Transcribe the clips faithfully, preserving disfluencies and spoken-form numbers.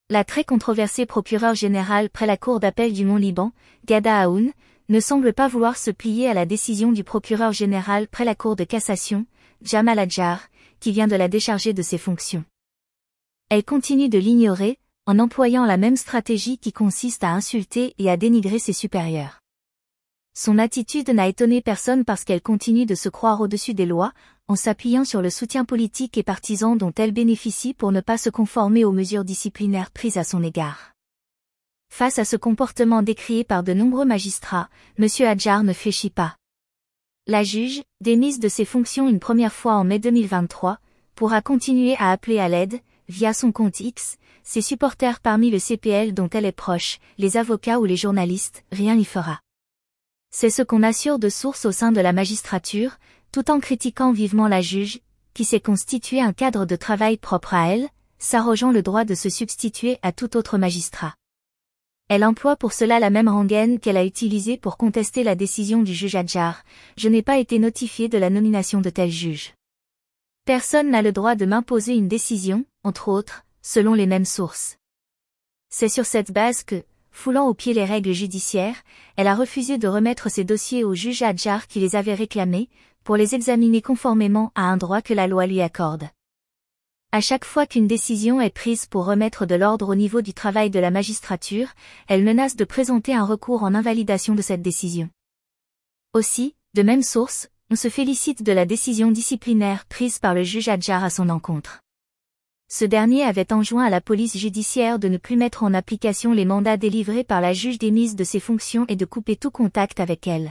La très controversée procureure générale près la cour d'appel du Mont-Liban, Ghada Aoun, ne semble pas vouloir se plier à la décision du procureur général près la cour de cassation, Jamal Adjar, qui vient de la décharger de ses fonctions. Elle continue de l'ignorer, en employant la même stratégie qui consiste à insulter et à dénigrer ses supérieurs. Son attitude n'a étonné personne parce qu'elle continue de se croire au-dessus des lois, en s'appuyant sur le soutien politique et partisan dont elle bénéficie pour ne pas se conformer aux mesures disciplinaires prises à son égard. Face à ce comportement décrié par de nombreux magistrats, M. Adjar ne fléchit pas. La juge, démise de ses fonctions une première fois en mai deux mille vingt-trois, pourra continuer à appeler à l'aide, via son compte X, ses supporters parmi le C P L dont elle est proche, les avocats ou les journalistes, rien n'y fera. C'est ce qu'on assure de sources au sein de la magistrature, tout en critiquant vivement la juge, qui s'est constitué un cadre de travail propre à elle, s'arrogeant le droit de se substituer à tout autre magistrat. Elle emploie pour cela la même rengaine qu'elle a utilisée pour contester la décision du juge Adjar. Je n'ai pas été notifiée de la nomination de tel juge. Personne n'a le droit de m'imposer une décision, entre autres, selon les mêmes sources. C'est sur cette base que, foulant aux pieds les règles judiciaires, elle a refusé de remettre ses dossiers au juge Adjar qui les avait réclamés, pour les examiner conformément à un droit que la loi lui accorde. À chaque fois qu'une décision est prise pour remettre de l'ordre au niveau du travail de la magistrature, elle menace de présenter un recours en invalidation de cette décision. Aussi, de même source, on se félicite de la décision disciplinaire prise par le juge Adjar à son encontre. Ce dernier avait enjoint à la police judiciaire de ne plus mettre en application les mandats délivrés par la juge démise de ses fonctions et de couper tout contact avec elle.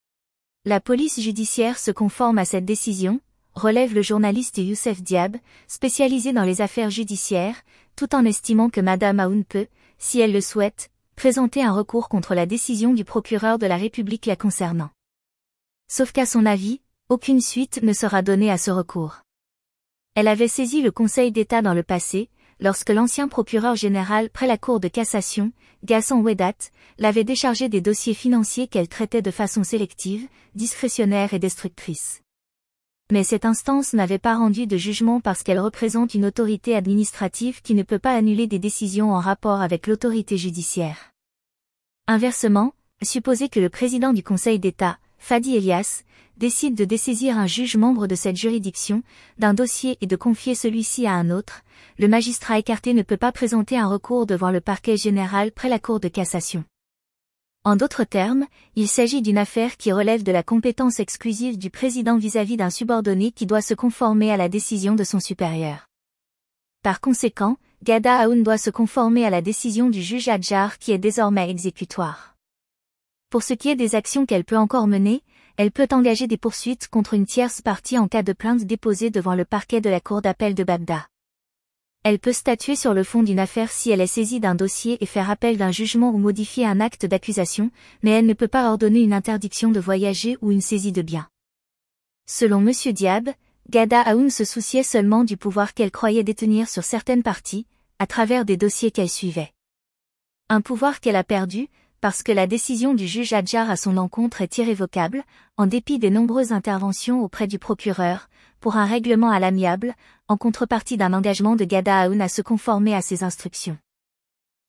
La police judiciaire se conforme à cette décision, relève le journaliste Youssef Diab, spécialisé dans les affaires judiciaires, tout en estimant que Madame Aoun peut, si elle le souhaite, présenter un recours contre la décision du procureur de la République la concernant. Sauf qu'à son avis, aucune suite ne sera donnée à ce recours. Elle avait saisi le Conseil d'État dans le passé, lorsque l'ancien procureur général près la Cour de cassation, Ghassan Ouedat, l'avait déchargé des dossiers financiers qu'elle traitait de façon sélective, discrétionnaire et destructrice. Mais cette instance n'avait pas rendu de jugement parce qu'elle représente une autorité administrative qui ne peut pas annuler des décisions en rapport avec l'autorité judiciaire. Inversement, supposez que le président du Conseil d'État, Fadi Elias, décide de dessaisir un juge membre de cette juridiction, d'un dossier et de confier celui-ci à un autre, le magistrat écarté ne peut pas présenter un recours devant le parquet général près la Cour de cassation. En d'autres termes, il s'agit d'une affaire qui relève de la compétence exclusive du président vis-à-vis d'un subordonné qui doit se conformer à la décision de son supérieur. Par conséquent, Ghada Aoun doit se conformer à la décision du juge Adjar qui est désormais exécutoire. Pour ce qui est des actions qu'elle peut encore mener, elle peut engager des poursuites contre une tierce partie en cas de plainte déposée devant le parquet de la cour d'appel de Bagdad. Elle peut statuer sur le fond d'une affaire si elle est saisie d'un dossier et faire appel d'un jugement ou modifier un acte d'accusation, mais elle ne peut pas ordonner une interdiction de voyager ou une saisie de biens. Selon M. Diab, Ghada Aoun se souciait seulement du pouvoir qu'elle croyait détenir sur certaines parties, à travers des dossiers qu'elle suivait. Un pouvoir qu'elle a perdu, parce que la décision du juge Adjar à son encontre est irrévocable, en dépit des nombreuses interventions auprès du procureur, pour un règlement à l'amiable, en contrepartie d'un engagement de Ghada Aoun à se conformer à ses instructions.